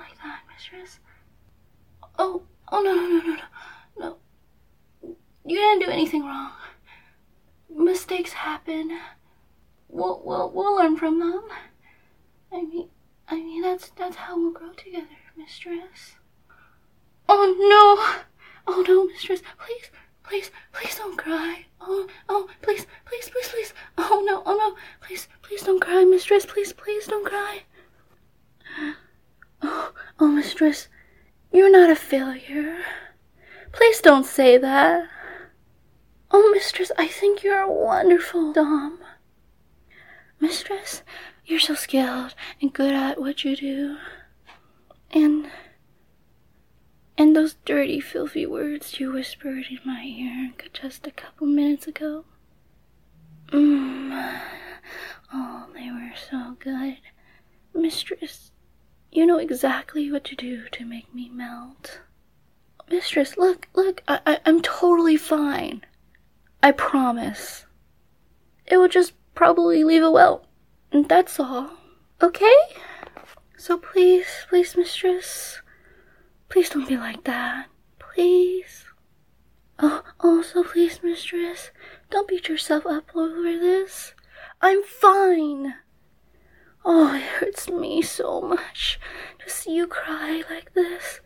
like that, mistress. Oh, no. You didn't do anything wrong. Mistakes happen. We'll learn from them. I mean, that's how we'll grow together, mistress. Oh no, mistress, please don't cry. Oh, please. Oh no, please don't cry, mistress, please don't cry. Oh, mistress, you're not a failure. Please don't say that. Oh, mistress, I think you're a wonderful dom. Mistress, you're so skilled and good at what you do. And those dirty, filthy words you whispered in my ear just a couple minutes ago. Oh, they were so good. Mistress, you know exactly what to do to make me melt. Mistress, look, I'm totally fine. I promise. It will just probably leave a welt, and that's all. Okay? So please, mistress, please don't be like that. Please. Oh, so please, mistress, don't beat yourself up over this. I'm fine. Oh, it hurts me so much to see you cry like this.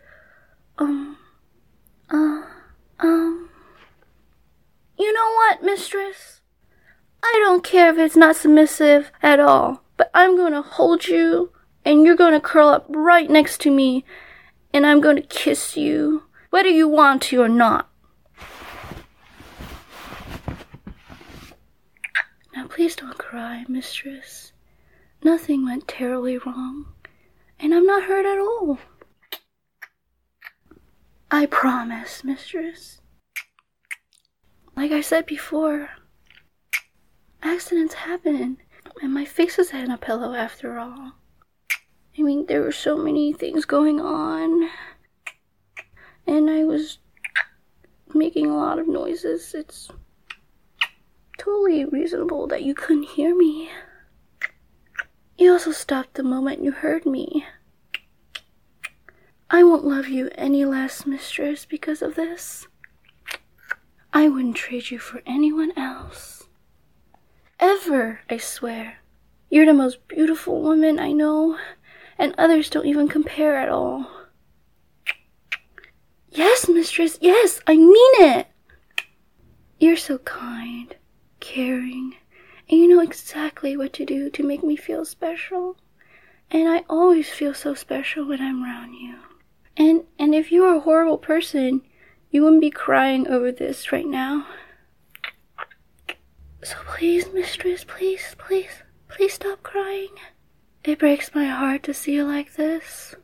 You know what, mistress? I don't care if it's not submissive at all, but I'm gonna hold you, and you're gonna curl up right next to me, and I'm gonna kiss you, whether you want to or not. Now please don't cry, mistress. Nothing went terribly wrong, and I'm not hurt at all. I promise, mistress. Like I said before, accidents happen, and my face is in a pillow after all. I mean, there were so many things going on, and I was making a lot of noises. It's totally reasonable that you couldn't hear me. You also stopped the moment you heard me. I won't love you any less, mistress, because of this. I wouldn't trade you for anyone else. Ever, I swear. You're the most beautiful woman I know, and others don't even compare at all. Yes, mistress, yes, I mean it. You're so kind, caring, and you know exactly what to do to make me feel special. And I always feel so special when I'm around you. And if you were a horrible person, you wouldn't be crying over this right now. So please, mistress, please stop crying. It breaks my heart to see you like this.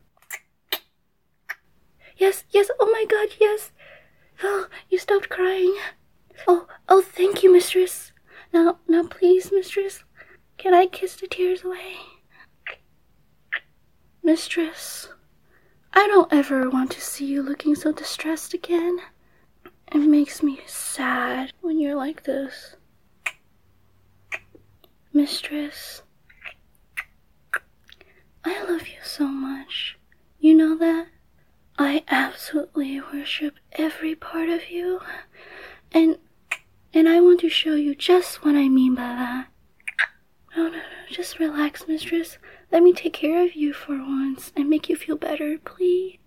Yes, oh my God, yes. Oh, you stopped crying. Oh, thank you, mistress. Now, please, mistress, can I kiss the tears away? Mistress, I don't ever want to see you looking so distressed again. It makes me sad when you're like this. Mistress, I love you so much. You know that? I absolutely worship every part of you. And I want to show you just what I mean by that. No, just relax, mistress. Let me take care of you for once and make you feel better, please.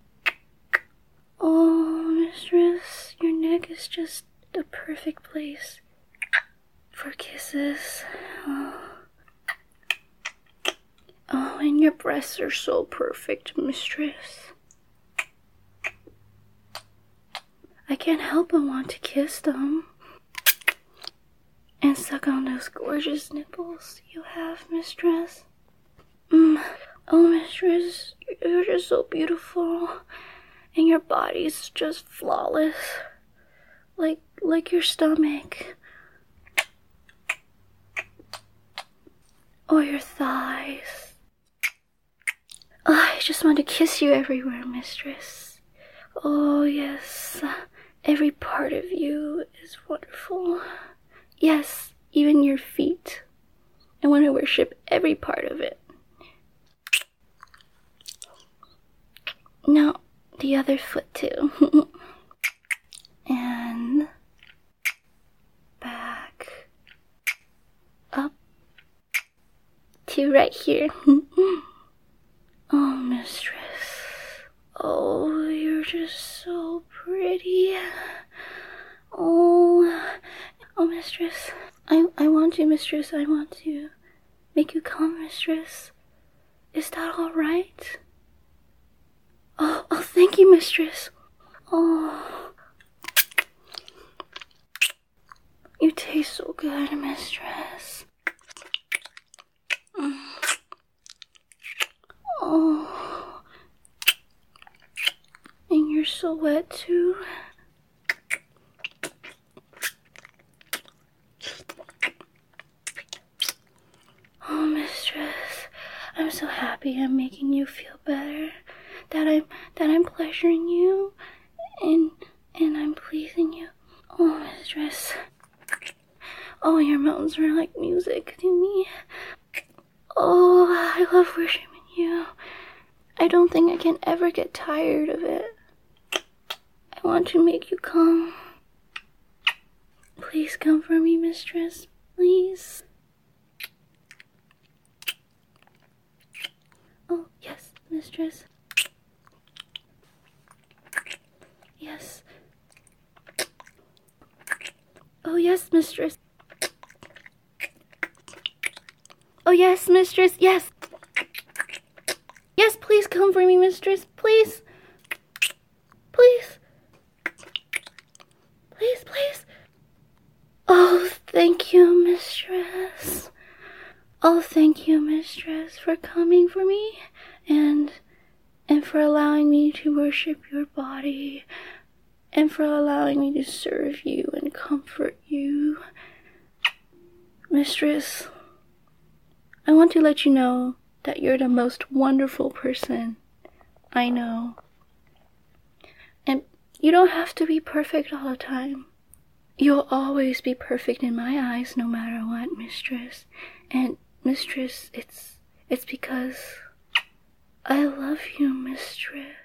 Oh, mistress, your neck is just the perfect place for kisses. Oh, and your breasts are so perfect, mistress. I can't help but want to kiss them and suck on those gorgeous nipples you have, mistress. Oh, mistress, you're just so beautiful, and your body's just flawless, like your stomach, or your thighs. Oh, I just want to kiss you everywhere, mistress. Oh, yes, every part of you is wonderful. Yes, even your feet. I want to worship every part of it. Now, the other foot too. And back up to right here. Oh, mistress. Oh, you're just so pretty. Oh, mistress. I want you, mistress. I want to make you come, mistress. Is that all right? Oh, thank you, mistress. Oh, you taste so good, mistress. Oh, and you're so wet too. Oh, mistress, I'm so happy I'm making you feel better. That I'm pleasuring you, and I'm pleasing you. Oh, mistress. Oh, your mountains are like music to me. Oh, I love worshiping you. I don't think I can ever get tired of it. I want to make you come. Please come for me, mistress. Please. Oh, yes, mistress. Yes. Oh, yes, mistress. Oh, yes, mistress. Yes. Yes, please come for me, mistress. Please. Please. Please, please. Oh, thank you, mistress. Oh, thank you, mistress, for coming for me and for allowing me to worship your body and for allowing me to serve you and comfort you. Mistress, I want to let you know that you're the most wonderful person I know. And you don't have to be perfect all the time. You'll always be perfect in my eyes no matter what, mistress. And mistress, it's because I love you, mistress.